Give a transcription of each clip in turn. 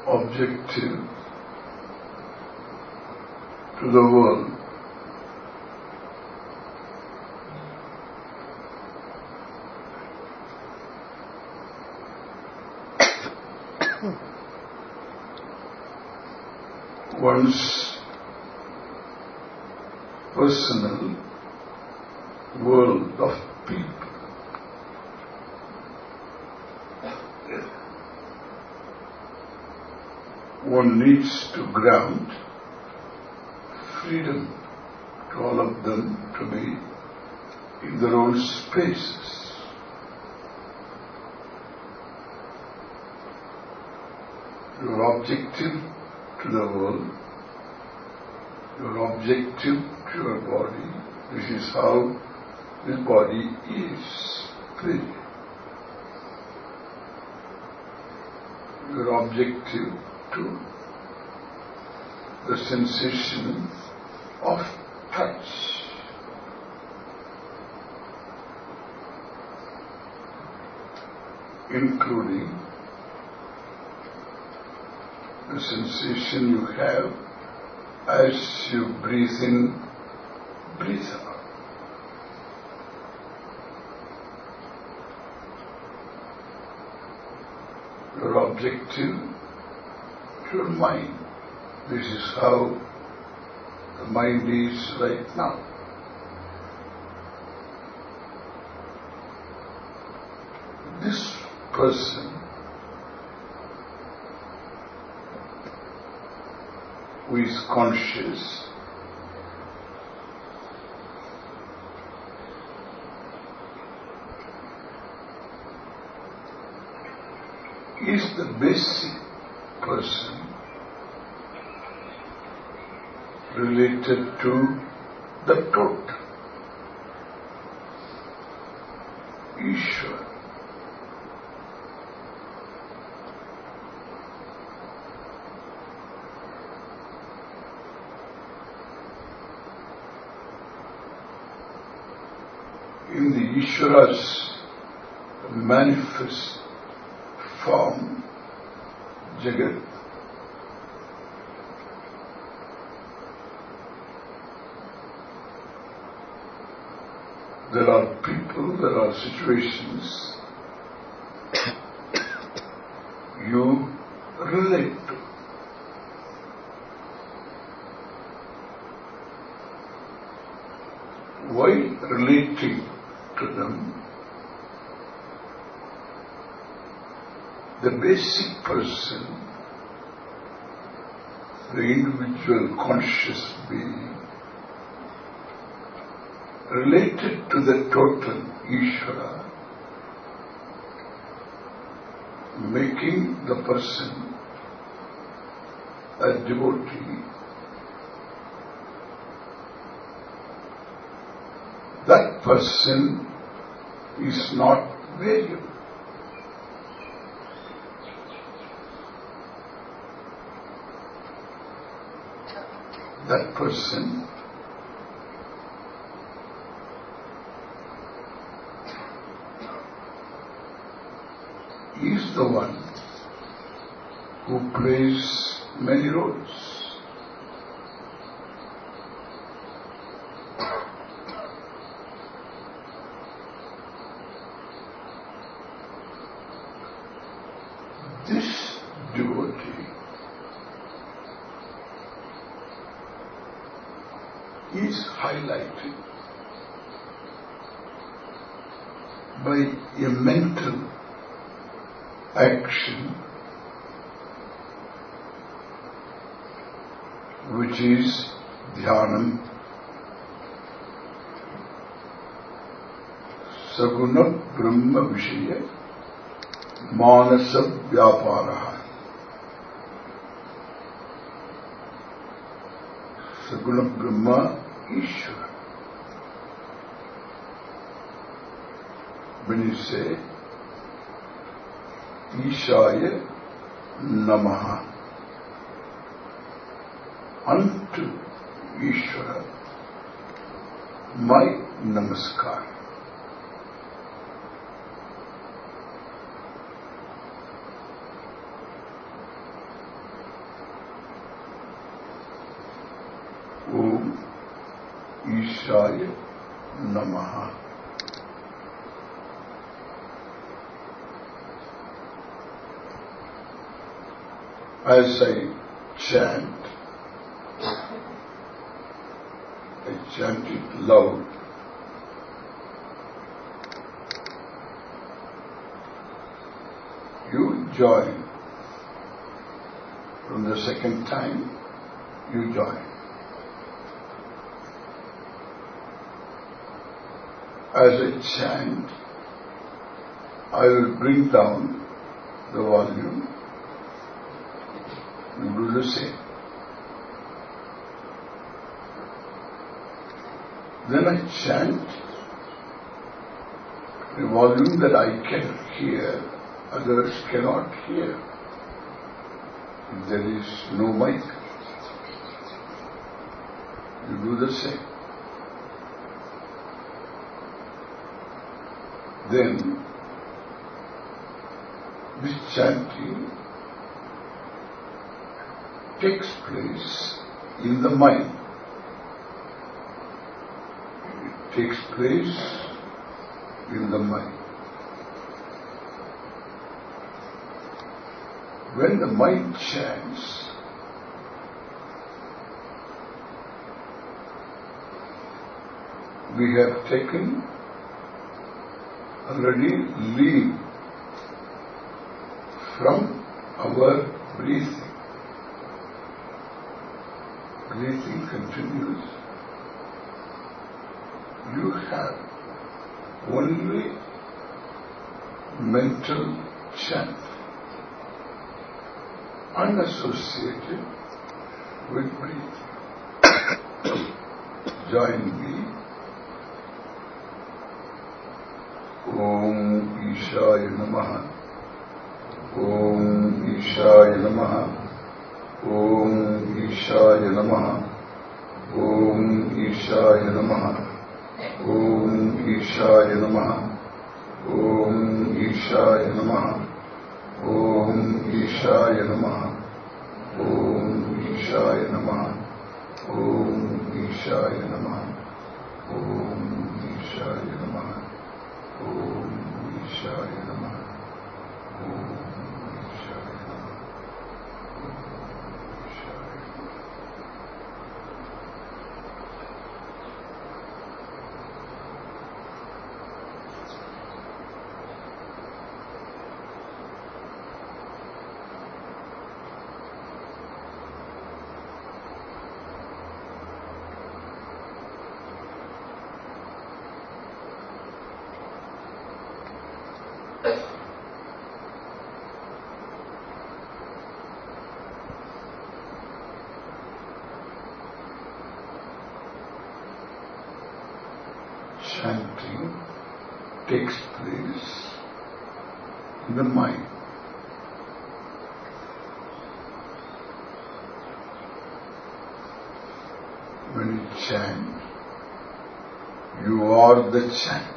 objective to the world. One's personal world of people. One needs to grant freedom to all of them to be in their own spaces. Your objective to the world, your objective to your body, this is how this body is free. Your objective to the sensation of touch. Including the sensation you have as you breathe in, breathe out. Your objective to your mind. This is how the mind is right now. This person who is conscious is the basic person related to the total, Ishvara. In the Ishvara's manifest form, Jagat, there are people, there are situations you relate to. Why relating to them? The basic person, the individual conscious being, related to the total Ishvara, making the person a devotee. That person is not variable. That person is the one who plays many roles. This devotee is highlighted by a mental action which is dhyanam, saguna brahma vishaya manasa vyaparaha. Saguna brahma Ishvara. When you say Ishaya Namaha, unto Ishvara my namaskar. Ishaya Namaha. As I chant it loud. You join. From the second time, you join. As I chant, I will bring down the volume. You do the same. Then I chant the volume that I can hear, others cannot hear. If there is no mic, you do the same. Then this chanting takes place in the mind. It takes place in the mind. When the mind chants, we have taken already leave from our breathing. Breathing continues. You have only mental chant, unassociated with breathing. Join me. Om Ishaya Namaha. Om Ishaya Namaha. Om Ishaya Namaha. Om Ishaya Namaha. Om Ishaya Namaha. Om Ishaya Namaha. Om Ishaya Namaha. Om Ishaya Namaha. Om Ishaya Namaha. Om Ishaya Namaha. Om Ishaya Namaha. Om Ishaya Namaha. Chanting takes place in the mind. When you chant, you are the chant.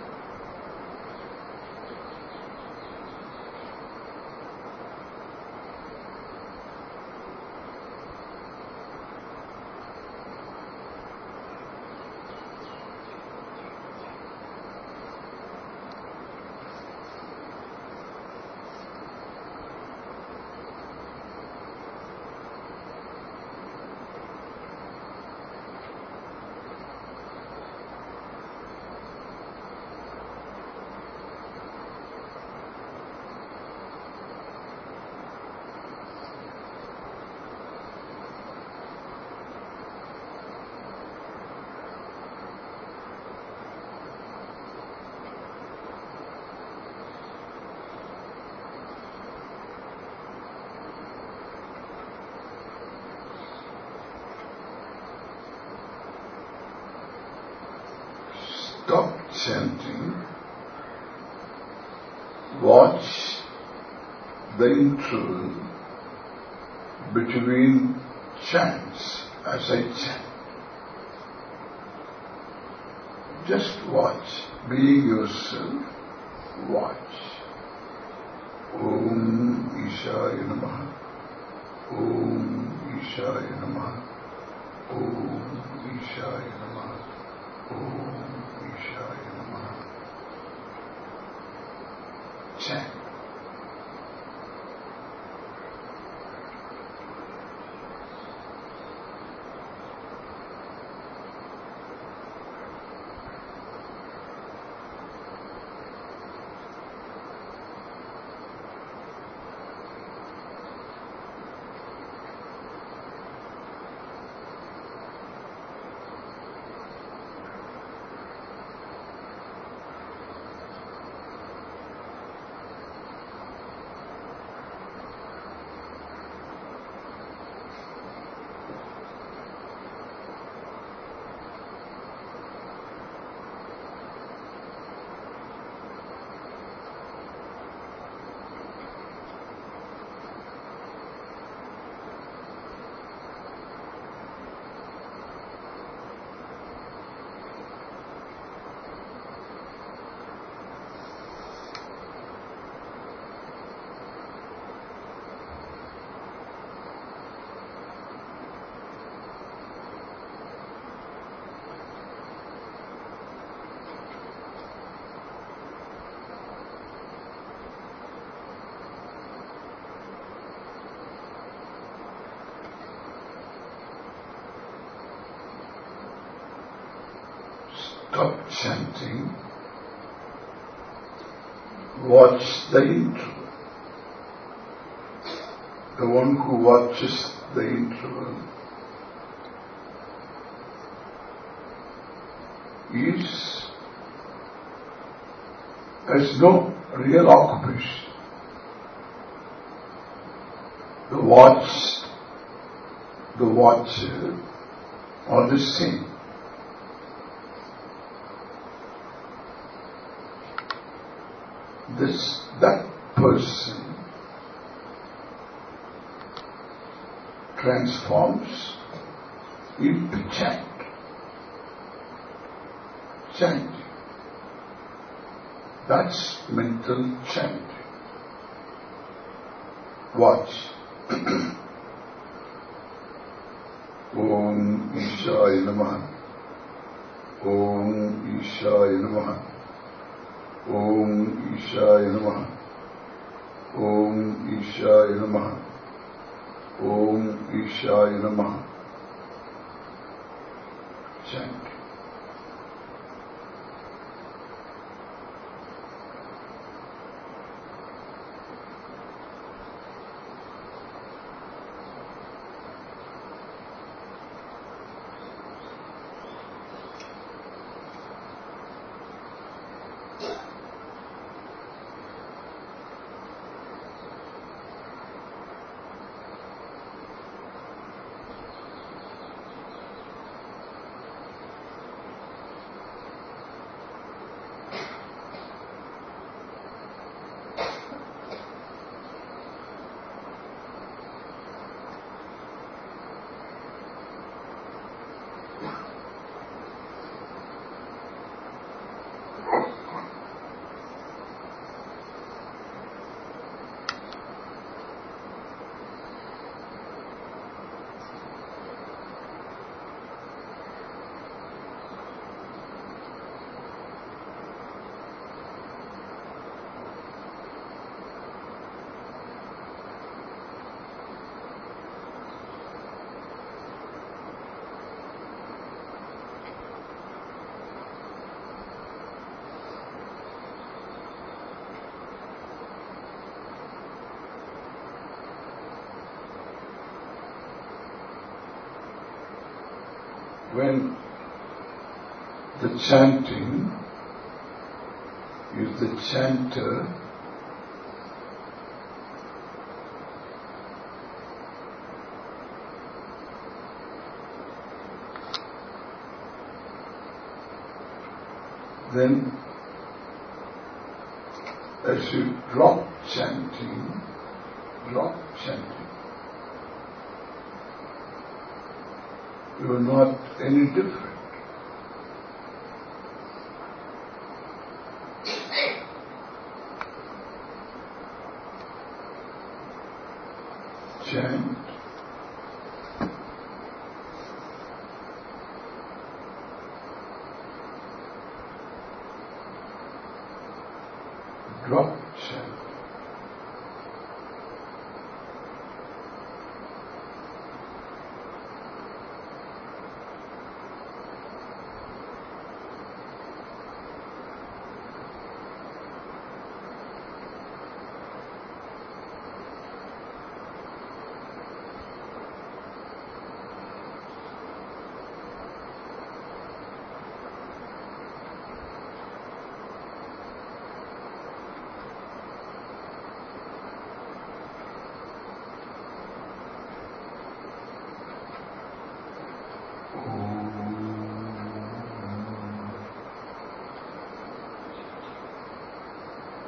Stop chanting. Watch the interval between chants as I chant. Just watch, being yourself, watch. Om Ishaya Namaha. Om Ishaya Namaha. Om Ishaya Namaha. Om Ishaya Namaha. Chant. Stop chanting. Watch the interval. The one who watches the interval has no real occupation. The watcher are the same. That person transforms into chanting. That's mental chanting. Watch. Om Ishaya Namaha. Om Ishaya Namaha. Om Ishaya Namaha. Om Ishaya Namaha. Om Ishaya Namaha. Chant. When the chanting is the chanter, then as you drop chanting, you are not any different. Chant. dropped.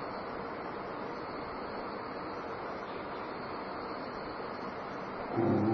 Ooh.